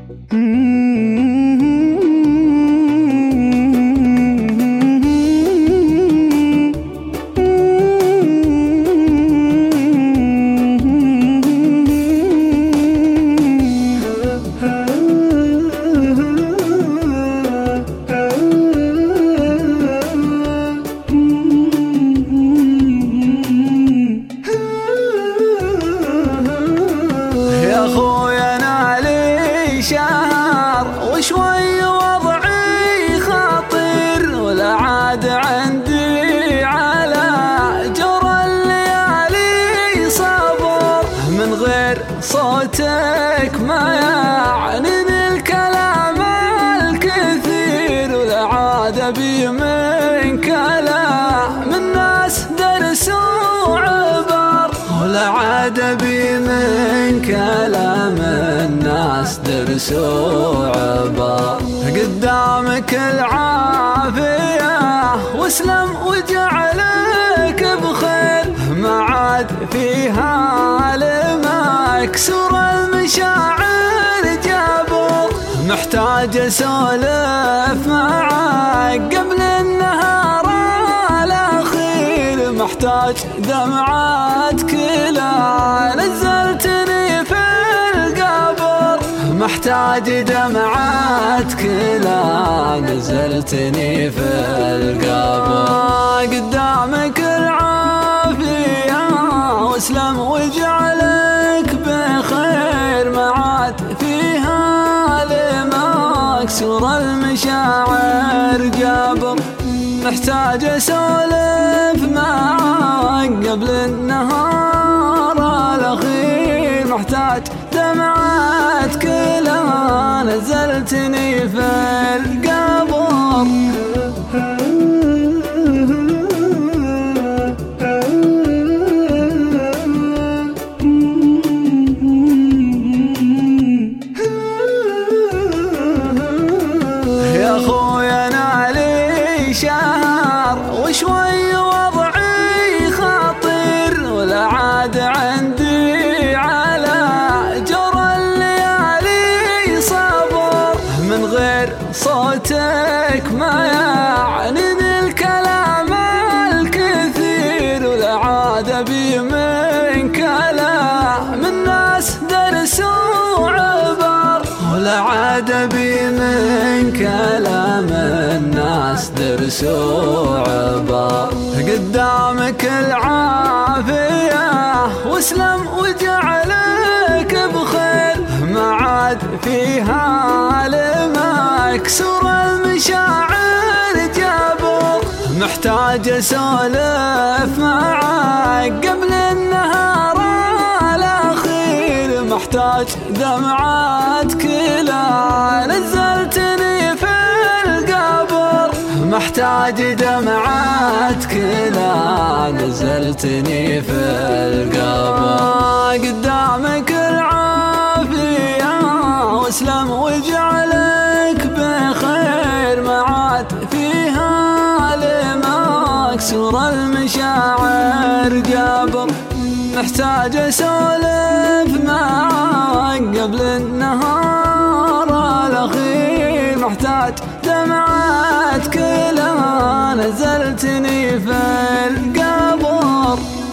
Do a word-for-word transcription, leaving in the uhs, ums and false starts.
شهر وشوي وضعي خاطر، ولا عاد عندي على جرى الليالي صبر. من غير صوتك ما يعنيني الكلام الكثير، ولا عاد ابي من كلام الناس درس وعبر، ولا عاد ابي من كلام الناس درس وعبر. قدامك العافية واسلم وجعلك بخير، ما عاد فيها لمكسور المشاعر جابر. محتاج اسولف معاك قبل النهار الاخير، محتاج دمعاتك لا نزلتني في القبر، محتاج دمعاتك لا نزلتني في القبر. قدامك العافية واسلم وجعلك بخير، ما عاد فيها لمكسور المشاعر جابر. محتاج اسولف معاك قبل النهار الاخير، محتاج دمعاتك لا نزلتني في القبر. يا خويا انا لي شهر وشوي وضعي خاطر، ولا عاد عندي على جرى الليالي صبر. من غير صوتك ما يعنيني الكلام الكثير، ولا عاد ابي من كلام الناس درس وعبر، ولا عاد ابي من كلام الناس درس وعبر. قدامك العافية واسلم وجعلك بخير، ما عاد فيها لمكسور المشاعر جابر. محتاج اسولف معاك قبل النهار الاخير، محتاج دمعاتك لا نزلتني في القبر، محتاج دمعاتك لا نزلتني في القبر. قدامك العافية واسلم وجعلك بخير، ما عاد فيها لمكسور المشاعر جابر. محتاج اسولف معاك قبل النهار الاخير، محتاج دمعاتك لا نزلتني في القبر.